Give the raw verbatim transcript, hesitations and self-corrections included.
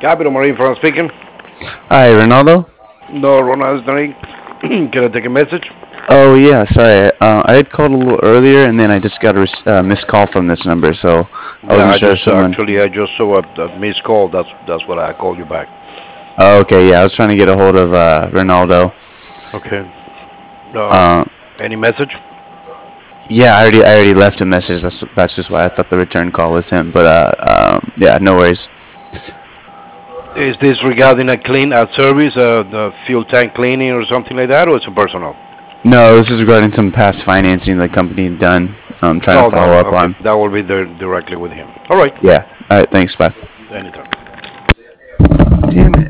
Capital Marine France speaking. Hi, Ronaldo. No, Ronald is not in. Can I take a message? Oh yeah, sorry. Uh, I had called a little earlier, and then I just got a res- uh, missed call from this number, so I Yeah, wasn't I sure if just someone. actually I just saw a, a missed call. That's that's what I called you back. Oh, okay, yeah, I was trying to get a hold of uh, Ronaldo. Okay. Uh, Uh, any message? yeah, I already I already left a message. That's that's just why I thought the return call was him. But uh, um, yeah, no worries. Is this regarding a clean a service, uh, the fuel tank cleaning or something like that, or it's a personal? No, this is regarding some past financing the company had done. I'm trying Oh, to follow that up okay. on. That will be there directly with him. All right. Yeah. All right. Thanks. Bye. Anytime. Damn it.